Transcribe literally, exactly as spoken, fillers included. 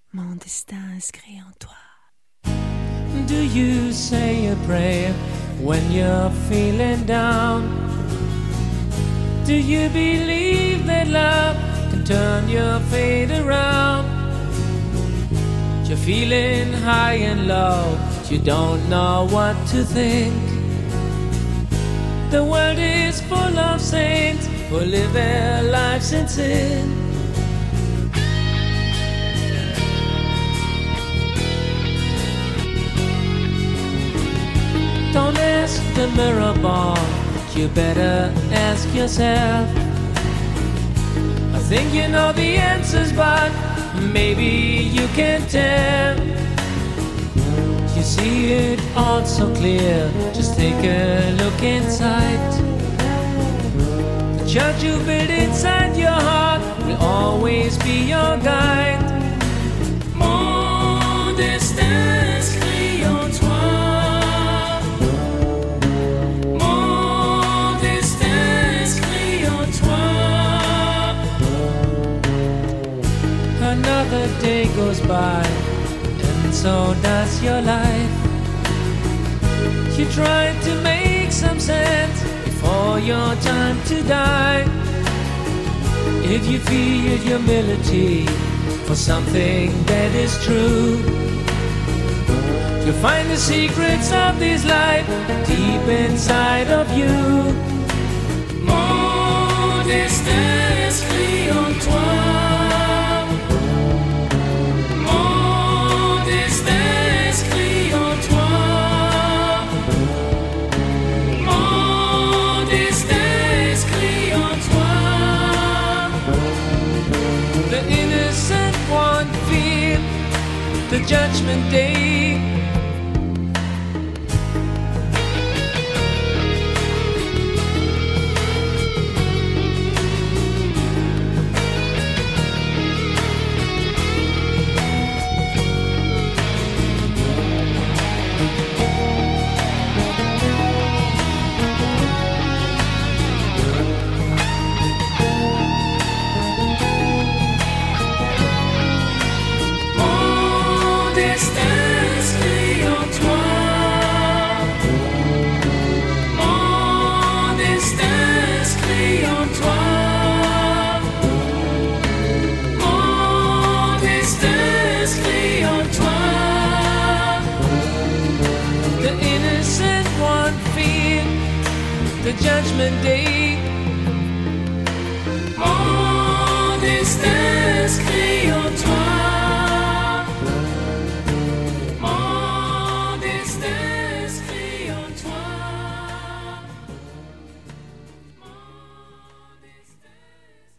Mon destin inscrit en toi. Do you say a prayer when you're feeling down? Do you believe that love can turn your fate around? You're feeling high and low, you don't know what to think. The world is full of saints who live their lives in sin. Don't ask the mirror ball, you better ask yourself. I think you know the answers, but maybe you can't tell. You see it all so clear, just take a look inside. The church you build inside your heart will always be your guide. Mon destin inscrit en toi. Mon destin inscrit en toi. Another day goes by, and so does your life. You try to make some sense before your time to die. If you feel humility for something that is true, you'll find the secrets of this life deep inside of you. Mon destin inscrit en toi. The judgment day. The judgment day.